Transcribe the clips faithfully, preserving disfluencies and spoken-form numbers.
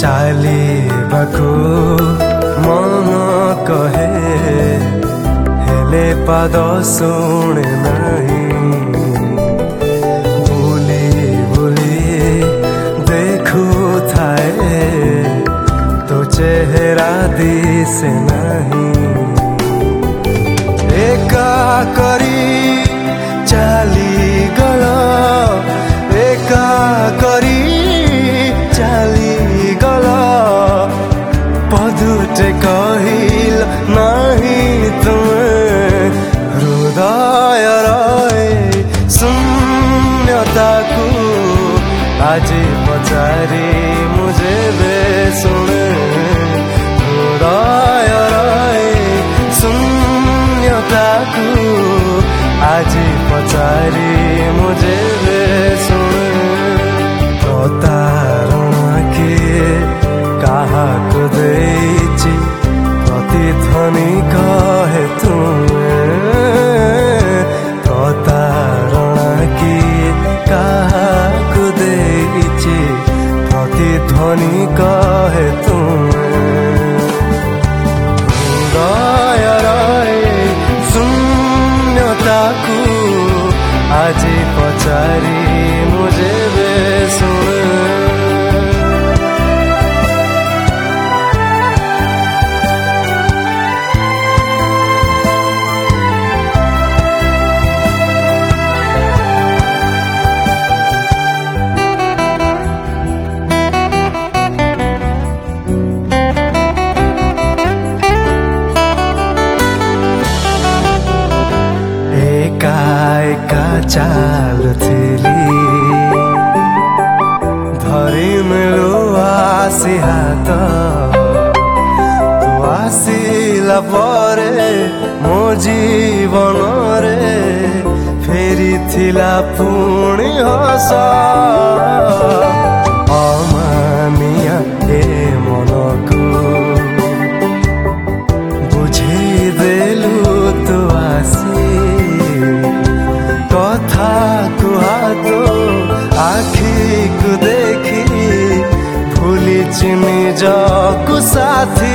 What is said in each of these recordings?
ଚାଲିବାକୁ ମନ କହେ ହେଲେ ପାଦ ଶୁଣେ ନାହିଁ। ବୁଲି ବୁଲି ଦେଖୁଥାଏ ତୋ ଚେହେରା ଦିଶେ ନାହିଁ। ଏକା କରି ଚାଲିଗଲ ଏକା କରି ଚାଲିଗଲ ପଦୁଟେ କହିଲ ନାହିଁ ତୁମେ ହୃଦୟର ଶୂନ୍ୟତାକୁ ଆଜି ପଚାରି ମୁଁ ଯେବେ ଶୁଣେ ହୃଦୟର ଶୂନ୍ୟତାକୁ ଆଜି ପଚାରି ମୁଁ ଯେବେ ଶୁଣେ ପ୍ରତାରଣା କିଏ କାହାକୁ ଦେଇଛି ପ୍ରତିଧ୍ୱନି କହେ ତୁମେ ପ୍ରତାରଣା କିଏ କାହାକୁ ଦେଇଛି ପ୍ରତିଧ୍ୱନି କହେ ତୁମେ ହୃଦୟର ଶୂନ୍ୟତାକୁ ଆଜି ପଚାରି ମୁଁ ଯେବେ ଶୁଣେ ଏକା ଏକା ଚାଲୁଥିଲି ଧରି ମିଳୁ ଆସି ହାତ ତୁ ଆସିଲା ପରେ ମୋ ଜୀବନରେ ଫେରିଥିଲା ପୁଣି ହସ ଅମାନିଆ ଏ ମନକୁ ବୁଝେଇଦେଲୁ ତୁ ଆସି କଥା କୁହାତୁ ଆଖିକୁ ଦେଖି ଭୁଲିଛି ନିଜକୁ ସାଥୀ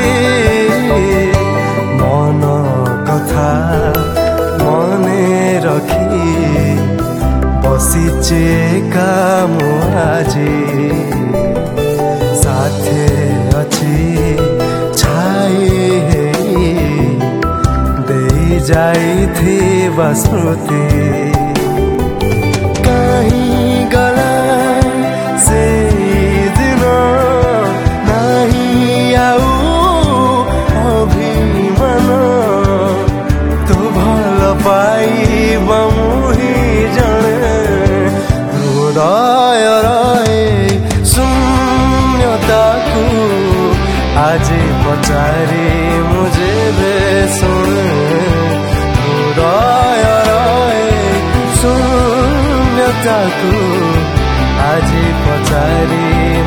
ମନ କଥା ମନେ ରଖି ବସିଛି ଏକା ମୁଁ ଆଜି ସାଥେ ଅଛି ଛାଇ ହେଇ ଦେଇ ଯାଇଥିବା ସ୍ମୃତି କାହିଁ ଗଲା ସେଇଦିନ ନାହିଁ ଆଉ ଅଭିମାନ ତୁ ଭଲ ପାଇବା ମୁଁ ହିଁ ଜାଣେ ହୃଦୟର ଶୂନ୍ୟତାକୁ ଆଜି ପଚାରି ମୁଁ ଯେବେ ଶୁଣେ ହୃଦୟର ଶୂନ୍ୟତାକୁ ଆଜି ପଚାରି